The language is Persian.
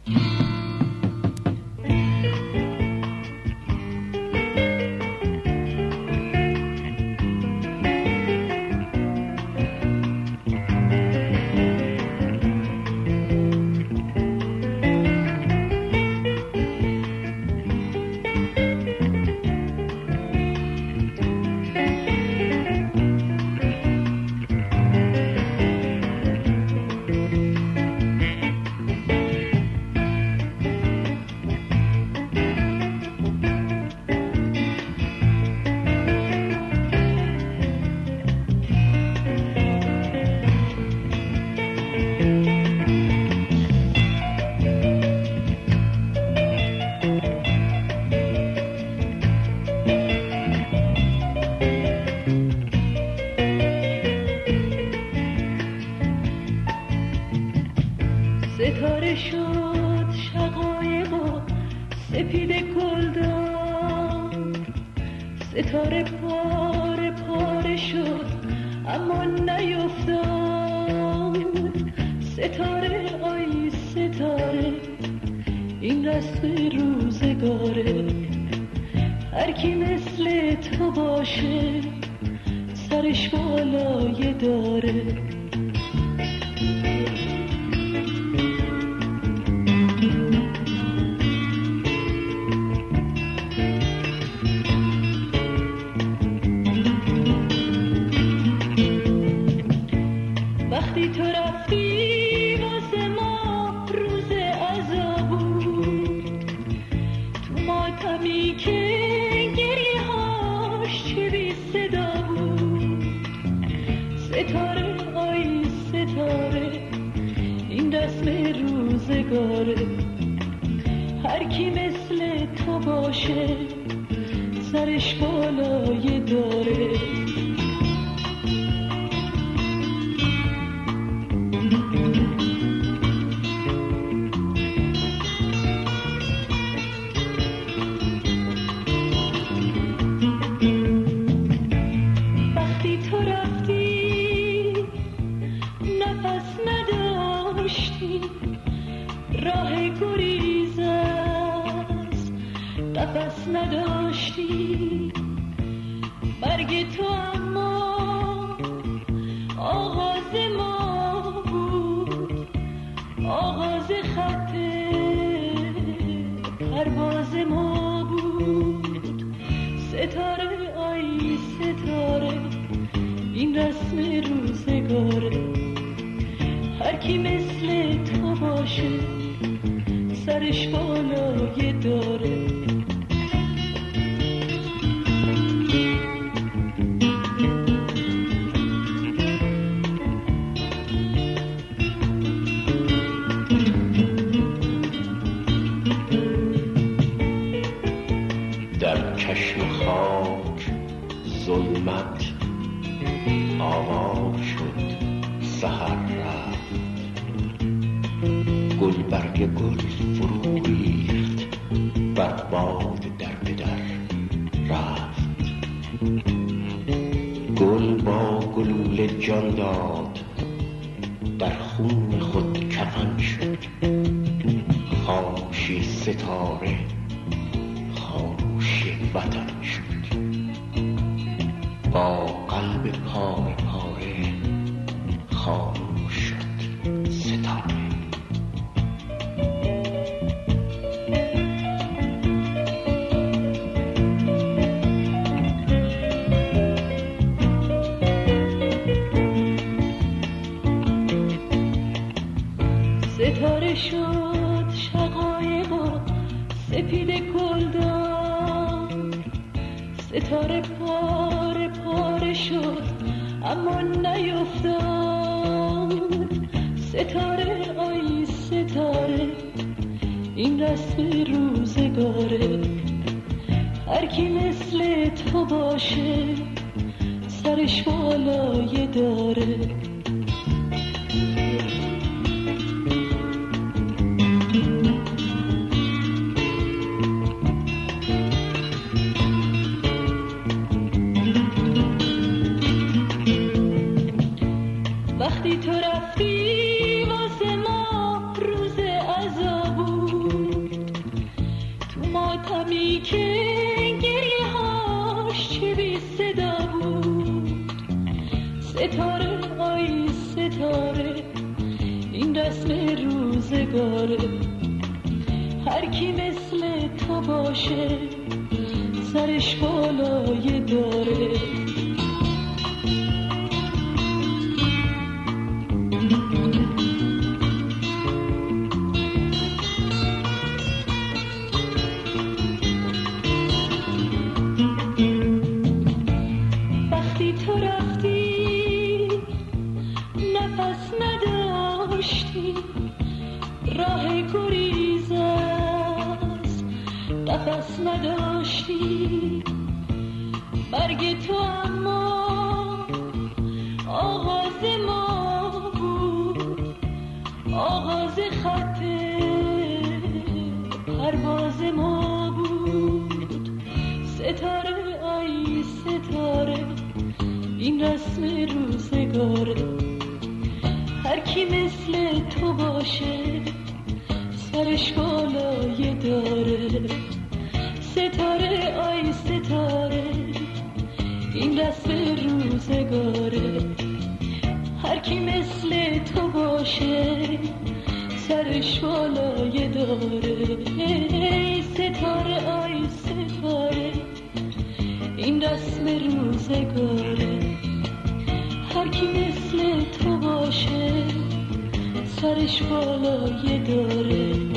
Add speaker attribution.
Speaker 1: ستاره شد شقایقا سپید گلدار، ستاره پاره پاره شد اما نیفتاد. ستاره آی ستاره این رسم روزگاره، هر کی مثل تو باشه سرش بالای داره. وقتی تو رفتی واسه ما روز عزا بود، تو ماتمی که گریه هاش چه بی صدا بود. ستاره آی ستاره این رسم روزگاره، هر کی مثل تو باشه سرش بالای داره. راه گریز از قفس نداشتی، مرگ تو اما آغاز ما بود، آغاز خط پرواز ما بود. ستاره آی ستاره این رسم روزگاره، هر کی مثل تو باشه سرش بالای داره.
Speaker 2: در چشم خاک ظلمت آوا شد، سحر رفت، گل برگ گل فرو ریخت، بر باد در به در رفت. گل با گلوله جان داد، در خون خود کفن شد، خاموشی ستاره خاموشی وطن شد. با قلب پاره پاره خاموش شد ستاره.
Speaker 1: ستاره شد شقایقا سپید گلدار، ستاره پاره پاره شد اما نیفتاد. ستاره آی ستاره این رسم روزگاره، هر کی مثل تو باشه سرش بالای داره. وقتی تو رفتی واسه ما روز عزا بود، رسم روزگاره. هر کی مثل تو باشه سرش بالای داره. وقتی تو رفتی نفس نداشتی، راه گریز است نفس نداشتی. برگ تو اما آغاز ما بود، آغاز خط پرواز ما بود. ستاره آی ستاره این رسم روزگاره. هر کی مثل تو باشه سرش بالای داره. ستاره آی ستاره این رسم روزگاره. هر کی مثل تو باشه سرش بالای داره. ستاره آی ستاره این رسم روزگاره. هر کی مثل تو باشه سرش بالای داره.